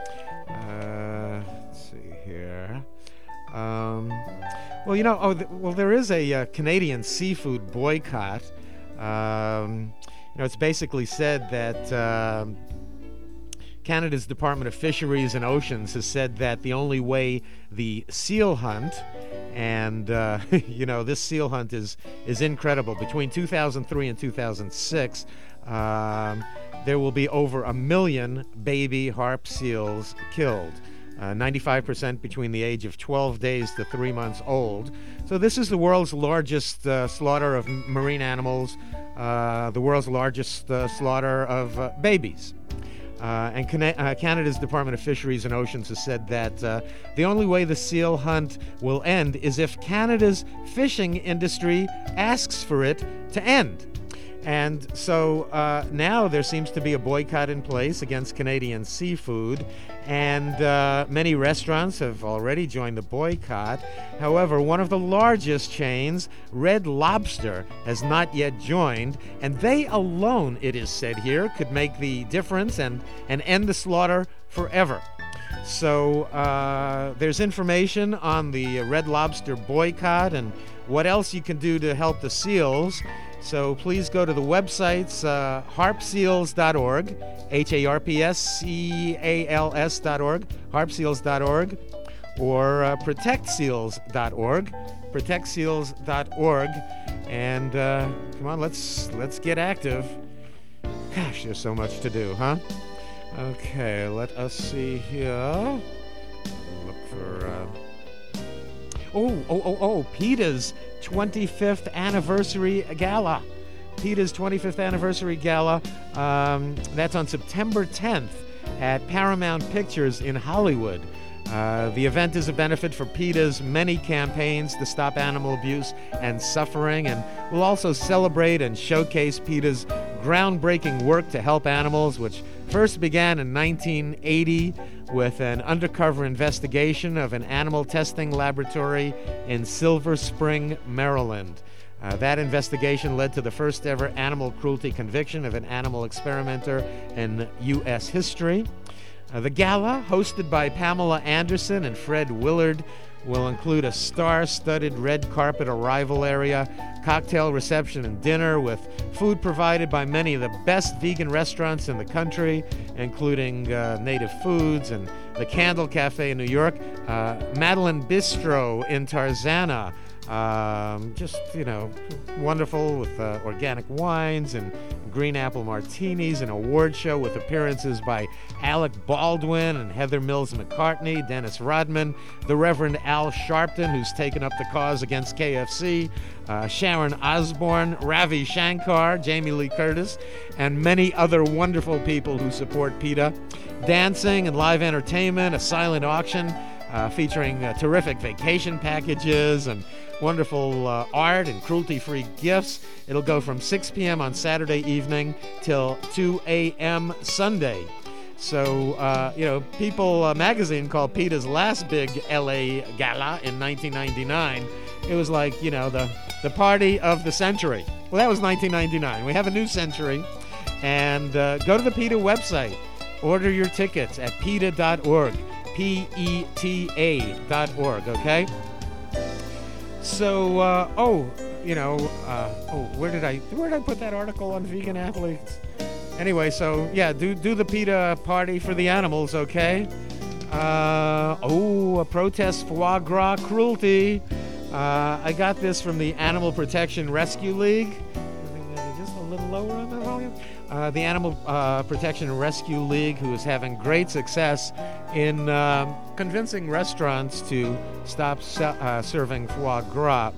Uh, let's see here. Um, well, you know, oh, th- well, there is a uh, Canadian seafood boycott. Um, you know, it's basically said that um, Canada's Department of Fisheries and Oceans has said that the only way the seal hunt, and uh, you know, this seal hunt is is incredible. Between two thousand three and two thousand six, um, there will be over a million baby harp seals killed. Uh, ninety-five percent between the age of twelve days to three months old. So this is the world's largest uh, slaughter of m- marine animals, uh, the world's largest uh, slaughter of uh, babies. Uh, and Cana- uh, Canada's Department of Fisheries and Oceans has said that uh, the only way the seal hunt will end is if Canada's fishing industry asks for it to end. And so uh, now there seems to be a boycott in place against Canadian seafood, and uh, many restaurants have already joined the boycott. However, one of the largest chains, Red Lobster, has not yet joined, and they alone, it is said here, could make the difference and, and end the slaughter forever. So uh, there's information on the Red Lobster boycott and what else you can do to help the seals. So please go to the websites, uh, harp seals dot org, H A R P S C A L S dot org, harp seals dot org, or uh, protect seals dot org, protect seals dot org, and uh, come on, let's let's get active. Gosh, there's so much to do, huh? Okay, let us see here. Look for. Uh... Oh, oh, oh, oh! PETA's twenty-fifth anniversary gala. PETA's twenty-fifth anniversary gala. Um, that's on September tenth at Paramount Pictures in Hollywood. Uh, the event is a benefit for PETA's many campaigns to stop animal abuse and suffering, and will also celebrate and showcase PETA's groundbreaking work to help animals, which first began in nineteen eighty with an undercover investigation of an animal testing laboratory in Silver Spring, Maryland. Uh, that investigation led to the first ever animal cruelty conviction of an animal experimenter in U S history. Uh, the gala, hosted by Pamela Anderson and Fred Willard, will include a star-studded red carpet arrival area, cocktail reception and dinner, with food provided by many of the best vegan restaurants in the country, including uh, Native Foods and the Candle Cafe in New York, uh, Madeline Bistro in Tarzana. Um, just, you know, wonderful, with uh, organic wines and green apple martinis, an award show with appearances by Alec Baldwin and Heather Mills McCartney, Dennis Rodman, the Reverend Al Sharpton, who's taken up the cause against K F C, uh, Sharon Osbourne, Ravi Shankar, Jamie Lee Curtis, and many other wonderful people who support PETA. Dancing and live entertainment, a silent auction uh, featuring uh, terrific vacation packages and wonderful uh, art and cruelty-free gifts. It'll go from six p.m. on Saturday evening till two a.m. Sunday. So, uh, you know, People uh, magazine called PETA's last big L A gala in nineteen ninety-nine. It was like, you know, the, the party of the century. Well, that was nineteen ninety-nine. We have a new century. And uh, go to the PETA website. Order your tickets at PETA dot org. P E T A dot org, okay? So, uh, oh, you know, uh, oh, where did I, where did I put that article on vegan athletes? Anyway, so, yeah, do do the PETA party for the animals, okay? Uh, oh, a protest foie gras cruelty. Uh, I got this from the Animal Protection Rescue League. Just a little lower on the volume. Uh, the Animal uh, Protection Rescue League, who is having great success in uh, convincing restaurants to stop se- uh, serving foie gras.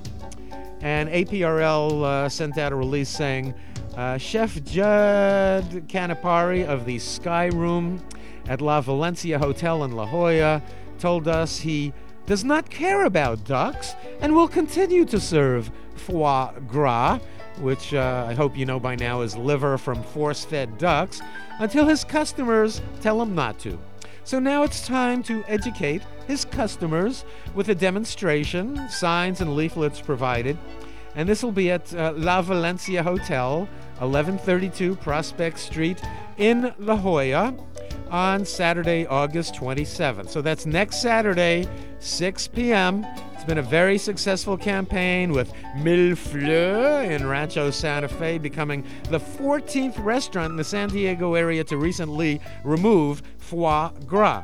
And A P R L uh, sent out a release saying, uh, Chef Judd Canapari of the Sky Room at La Valencia Hotel in La Jolla told us he does not care about ducks and will continue to serve foie gras, which uh, I hope you know by now is liver from force-fed ducks, until his customers tell him not to. So now it's time to educate his customers with a demonstration, signs and leaflets provided. And this will be at uh, La Valencia Hotel, eleven thirty-two Prospect Street in La Jolla on Saturday, August twenty-seventh. So that's next Saturday, six p.m. It's been a very successful campaign with Mille Fleurs in Rancho Santa Fe becoming the fourteenth restaurant in the San Diego area to recently remove foie gras.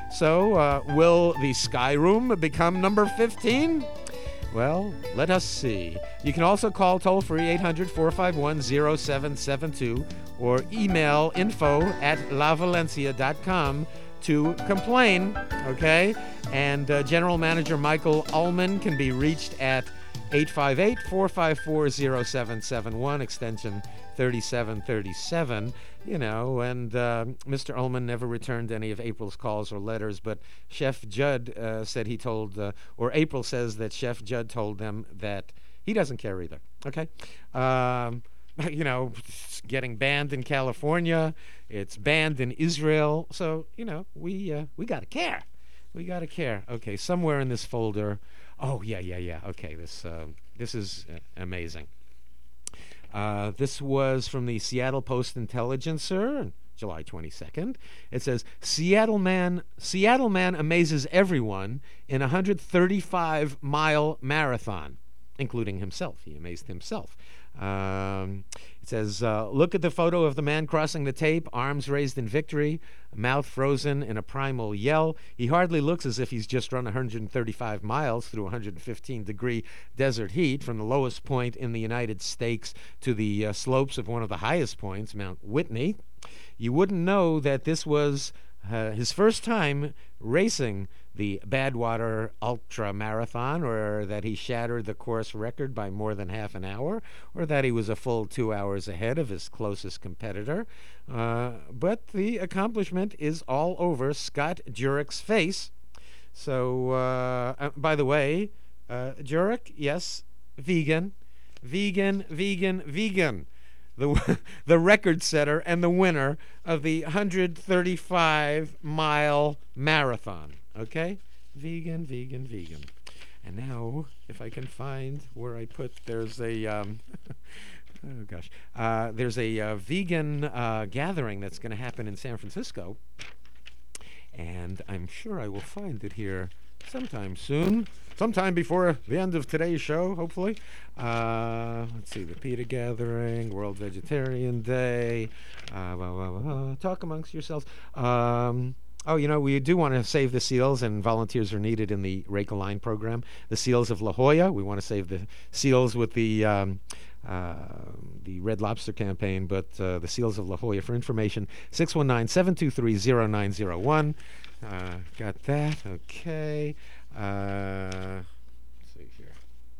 So uh, will the Sky Room become number fifteen? Well, let us see. You can also call toll-free eight hundred, four five one, zero seven seven two or email info at lavalencia dot com to complain, okay? And uh, General Manager Michael Ullman can be reached at eight five eight, four five four, zero seven seven one, extension thirty-seven thirty-seven. You know, and uh, Mister Ullman never returned any of April's calls or letters, but Chef Judd uh, said he told, uh, or April says that Chef Judd told them that he doesn't care either, okay? Um, you know, it's getting banned in California, it's banned in Israel, so, you know, we uh, we got to care. We got to care. Okay, somewhere in this folder, oh, yeah, yeah, yeah, okay, this, uh, this is uh, amazing. Uh, this was from the Seattle Post-Intelligencer, July twenty-second. It says, Seattle man, Seattle man amazes everyone in a one hundred thirty-five mile marathon, including himself. He amazed himself. Um, it says, uh, look at the photo of the man crossing the tape, arms raised in victory, mouth frozen in a primal yell. He hardly looks as if he's just run one hundred thirty-five miles through one hundred fifteen degree desert heat from the lowest point in the United States to the uh, slopes of one of the highest points, Mount Whitney. You wouldn't know that this was uh, his first time racing the Badwater Ultra Marathon, or that he shattered the course record by more than half an hour, or that he was a full two hours ahead of his closest competitor. Uh, but the accomplishment is all over Scott Jurek's face. So, uh, uh, by the way, uh, Jurek, yes, vegan, vegan, vegan, vegan. The, the record setter and the winner of the one hundred thirty-five mile marathon. Okay? Vegan, vegan, vegan. And now, if I can find where I put, there's a, um, oh gosh, uh, there's a uh, vegan uh, gathering that's going to happen in San Francisco. And I'm sure I will find it here sometime soon. Sometime before the end of today's show, hopefully. Uh, let's see, the PETA Gathering, World Vegetarian Day, uh, blah, blah, blah, talk amongst yourselves. Um, oh, you know, we do want to save the seals, and volunteers are needed in the Rake a Line program. The seals of La Jolla, we want to save the seals with the um, uh, the Red Lobster campaign, but uh, the seals of La Jolla. For information, six one nine, seven two three, zero nine zero one. Uh, got that, okay. Uh, let's see here.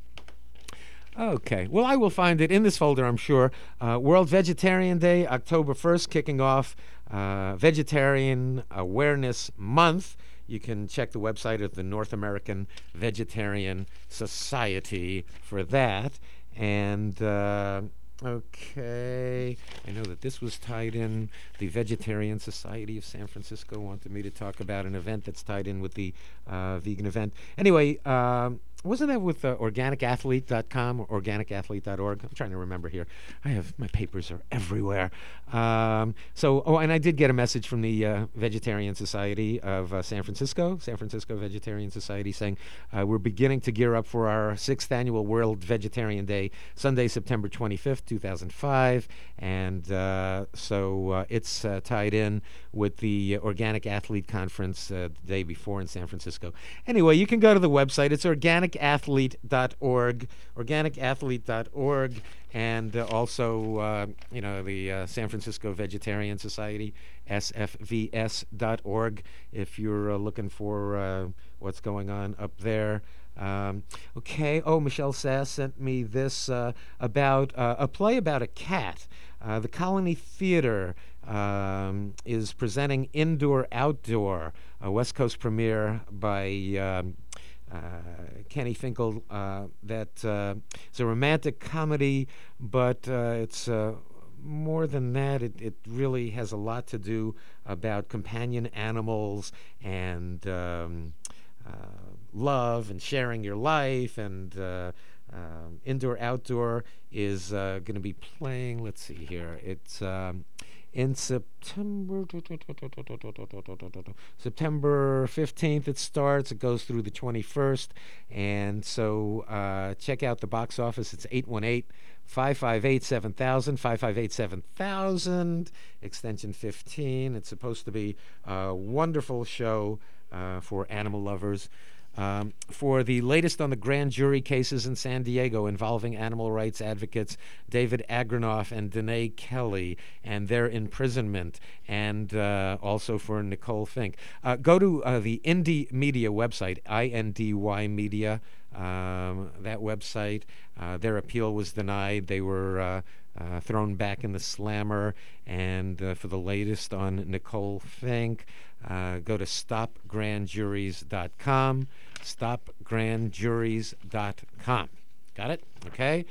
Okay, well, I will find it in this folder, I'm sure. Uh, World Vegetarian Day, October first, kicking off uh, Vegetarian Awareness Month. You can check the website of the North American Vegetarian Society for that. And, uh, okay, I know that this was tied in. The Vegetarian Society of San Francisco wanted me to talk about an event that's tied in with the uh, vegan event. Anyway, um, wasn't that with uh, organic athlete dot com or organic athlete dot org? I'm trying to remember here. I have, my papers are everywhere. Um, so, oh, and I did get a message from the uh, Vegetarian Society of uh, San Francisco, San Francisco Vegetarian Society, saying uh, we're beginning to gear up for our sixth annual World Vegetarian Day, Sunday, September twenty-fifth, two thousand five. And uh, so uh, it's uh, tied in with the Organic Athlete Conference uh, the day before in San Francisco. Anyway, you can go to the website. It's organic organic athlete dot org, organic athlete dot org, and uh, also, uh, you know, the uh, San Francisco Vegetarian Society, S F V S dot org, if you're uh, looking for uh, what's going on up there. Um, okay. Oh, Michelle Sass sent me this uh, about uh, a play about a cat. Uh, the Colony Theater um, is presenting Indoor Outdoor, a West Coast premiere by um, uh, Kenny Finkel. Uh, that uh, it's a romantic comedy, but uh, it's uh, more than that. It, it really has a lot to do about companion animals and um, uh, love and sharing your life, and uh, um, Indoor Outdoor is uh, going to be playing, let's see here, it's um, in September, September fifteenth it starts, it goes through the twenty-first, and so uh, check out the box office. It's eight one eight, five five eight, seven thousand, five five eight, seven thousand, extension fifteen. It's supposed to be a wonderful show uh, for animal lovers. Um, for the latest on the grand jury cases in San Diego involving animal rights advocates David Agranoff and Danae Kelly and their imprisonment, and uh, also for Nicole Fink, uh, go to uh, the Indie Media website, I N D Y Media, um, that website. Uh, their appeal was denied. They were uh, uh, thrown back in the slammer. And uh, for the latest on Nicole Fink, Uh, go to stop grand juries dot com, stop grand juries dot com. Got it? Okay.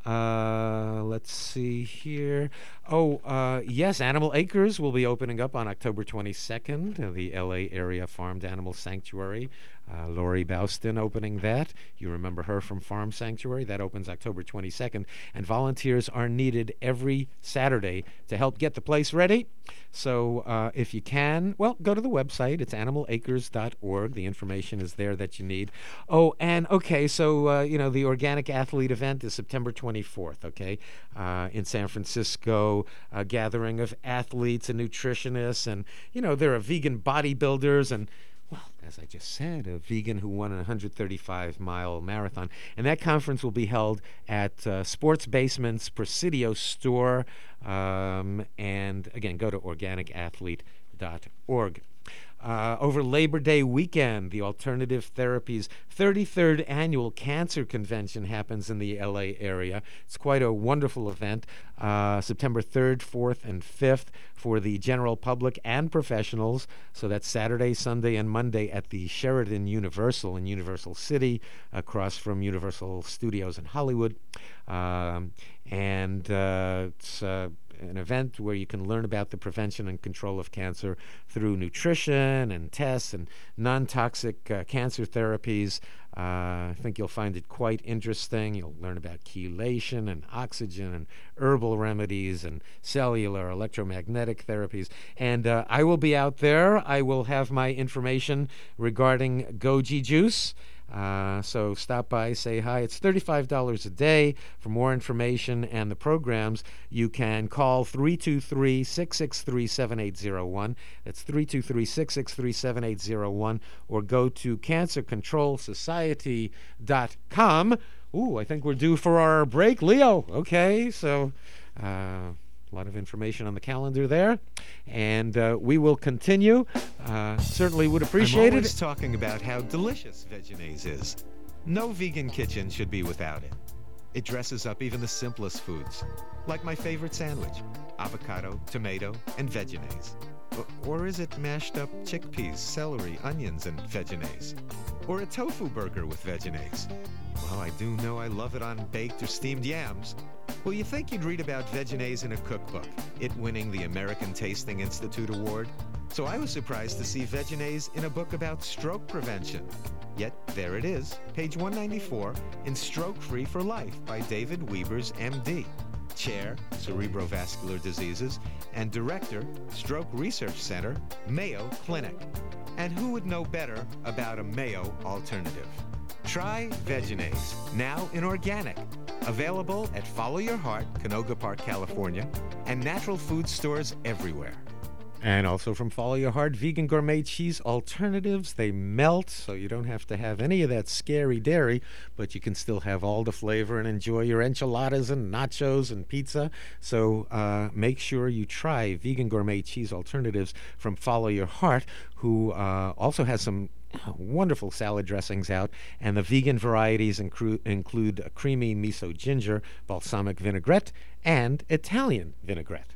Uh, let's see here. Oh, uh, yes, Animal Acres will be opening up on October twenty-second, uh, the L A Area Farmed Animal Sanctuary. Uh, Lori Bouston opening that. You remember her from Farm Sanctuary. That opens October twenty-second. And volunteers are needed every Saturday to help get the place ready. So uh, if you can, well, go to the website. It's animal acres dot org. The information is there that you need. Oh, and okay, so, uh, you know, the Organic Athlete event is September twenty-fourth, okay, uh, in San Francisco, a gathering of athletes and nutritionists. And, you know, there are vegan bodybuilders and, well, as I just said, a vegan who won a one hundred thirty-five mile marathon. And that conference will be held at uh, Sports Basement's Presidio store. Um, and, again, go to organic athlete dot org. Uh, over Labor Day weekend, the Alternative Therapies thirty-third Annual Cancer Convention happens in the L A area. It's quite a wonderful event, uh, September third, fourth, and fifth for the general public and professionals. So that's Saturday, Sunday, and Monday at the Sheraton Universal in Universal City, across from Universal Studios in Hollywood. Um, and uh, it's uh, an event where you can learn about the prevention and control of cancer through nutrition and tests and non-toxic uh, cancer therapies. Uh, I think you'll find it quite interesting. You'll learn about chelation and oxygen and herbal remedies and cellular electromagnetic therapies. And uh, I will be out there. I will have my information regarding Goji Juice. Uh, so stop by, say hi. It's thirty-five dollars a day. For more information and the programs, you can call three two three, six six three, seven eight zero one. That's three two three, six six three, seven eight zero one. Or go to cancer control society dot com. Ooh, I think we're due for our break. Leo, okay, so... Uh, A lot of information on the calendar there, and uh, we will continue. Uh, certainly would appreciate I'm always it. talking about how delicious Vegenaise is. No vegan kitchen should be without it. It dresses up even the simplest foods, like my favorite sandwich, avocado, tomato, and Vegenaise. O- or is it mashed up chickpeas, celery, onions, and Vegenaise? Or a tofu burger with Vegenaise? Well, I do know I love it on baked or steamed yams. Well, you think you'd read about Vegenaise in a cookbook, it winning the American Tasting Institute Award. So I was surprised to see Vegenaise in a book about stroke prevention. Yet there it is, page one ninety-four, in Stroke Free for Life by David Wiebers, M D, Chair, Cerebrovascular Diseases, and Director, Stroke Research Center, Mayo Clinic. And who would know better about a Mayo alternative? Try Vegenaise, now in organic. Available at Follow Your Heart, Canoga Park, California, and natural food stores everywhere. And also from Follow Your Heart, vegan gourmet cheese alternatives. They melt, so you don't have to have any of that scary dairy, but you can still have all the flavor and enjoy your enchiladas and nachos and pizza. So uh, make sure you try vegan gourmet cheese alternatives from Follow Your Heart, who uh, also has some wonderful salad dressings out, and the vegan varieties incru- include a creamy miso ginger, balsamic vinaigrette, and Italian vinaigrette.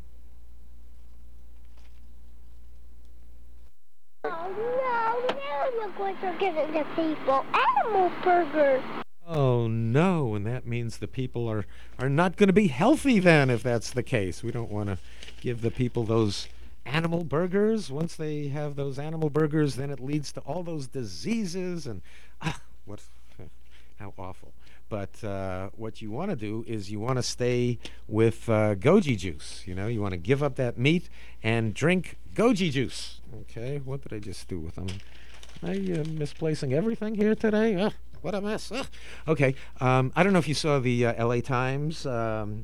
Oh no, now look what they're giving the people. Animal burgers. Oh no, and that means the people are, are not going to be healthy then, if that's the case. We don't want to give the people those animal burgers. Once they have those animal burgers, then it leads to all those diseases and ah, what, how awful. But uh, what you want to do is you want to stay with uh, goji juice. You know, you want to give up that meat and drink goji juice. Okay, what did I just do with them? Am I uh, misplacing everything here today? Ugh, what a mess. Ugh. Okay, um, I don't know if you saw the uh, L A Times. Um,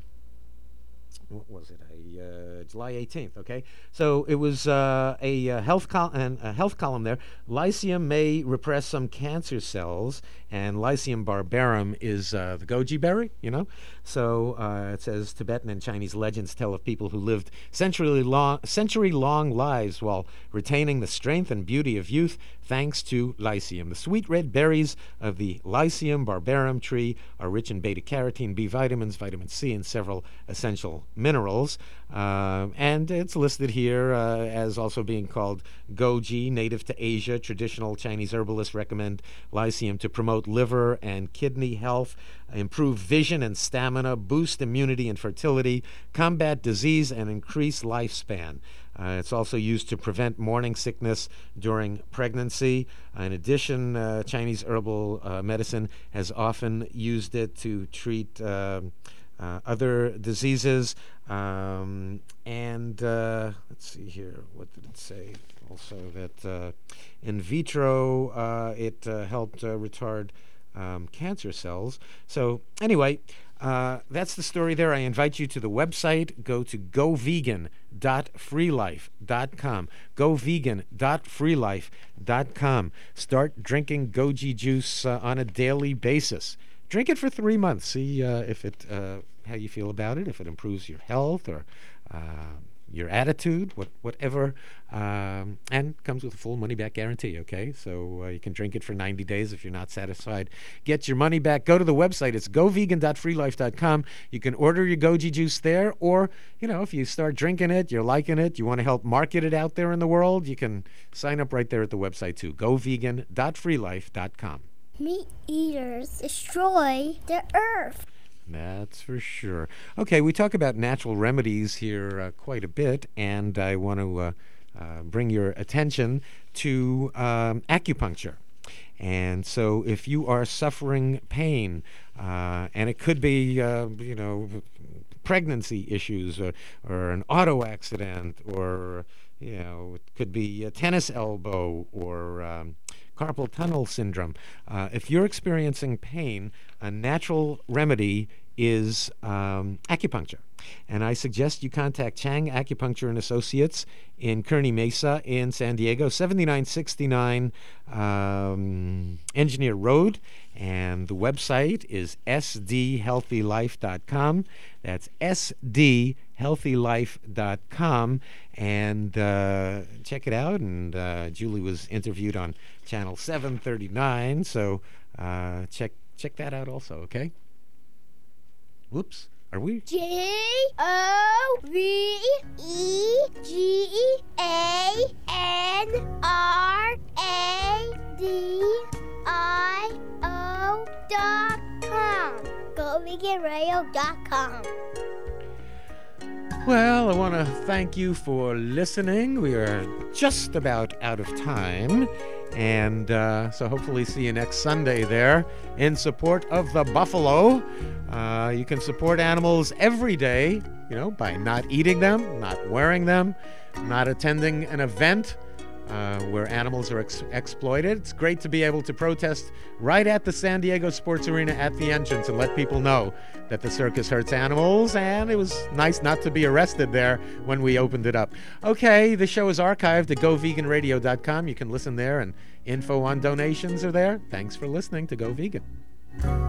what was it? A, uh, July eighteenth. Okay, so it was uh, a, uh, health col- and a health column there. Lycium may repress some cancer cells, and Lycium barbarum is uh, the goji berry. You know, so uh, it says Tibetan and Chinese legends tell of people who lived century long, century long lives while retaining the strength and beauty of youth, thanks to Lycium. The sweet red berries of the Lycium barbarum tree are rich in beta-carotene, B vitamins, vitamin C, and several essential minerals. Uh, and it's listed here uh, as also being called goji, native to Asia. Traditional Chinese herbalists recommend Lycium to promote liver and kidney health, improve vision and stamina, boost immunity and fertility, combat disease, and increase lifespan. Uh, it's also used to prevent morning sickness during pregnancy. Uh, in addition, uh, Chinese herbal uh, medicine has often used it to treat uh, uh, other diseases. Um, and uh, let's see here, what did it say? Also that uh, in vitro uh, it uh, helped uh, retard um, cancer cells. So anyway, uh, that's the story there. I invite you to the website. Go to go vegan dot free life dot com. go vegan dot free life dot com. Start drinking goji juice uh, on a daily basis. Drink it for three months. See uh, if it uh, how you feel about it, if it improves your health or uh, your attitude, what, whatever, um, and comes with a full money-back guarantee, okay? So uh, you can drink it for ninety days if you're not satisfied. Get your money back. Go to the website. It's go vegan dot free life dot com. You can order your goji juice there, or, you know, if you start drinking it, you're liking it, you want to help market it out there in the world, you can sign up right there at the website, too, go vegan dot free life dot com. Meat eaters destroy the earth. That's for sure. Okay, we talk about natural remedies here uh, quite a bit, and I want to uh, uh, bring your attention to um, acupuncture. And so if you are suffering pain, uh, and it could be, uh, you know, pregnancy issues or, or an auto accident, or, you know, it could be a tennis elbow or um, carpal tunnel syndrome. Uh, if you're experiencing pain, a natural remedy is um, acupuncture. And I suggest you contact Chang Acupuncture and Associates in Kearny Mesa in San Diego, seventy-nine sixty-nine um, Engineer Road. And the website is s d healthy life dot com. That's s d healthy life dot com. And uh, check it out. And uh, Julie was interviewed on Channel seven thirty-nine. So uh, check check that out also, okay? Whoops. Are we? J O V E G A N R A D I O dot com. go vegan radio dot com. Well, I want to thank you for listening. We are just about out of time. And uh, so hopefully see you next Sunday there in support of the buffalo. Uh, you can support animals every day, you know, by not eating them, not wearing them, not attending an event uh, where animals are ex- exploited. It's great to be able to protest right at the San Diego Sports Arena at the entrance and let people know that the circus hurts animals, and it was nice not to be arrested there when we opened it up. Okay, the show is archived at go vegan radio dot com. You can listen there, and info on donations are there. Thanks for listening to Go Vegan.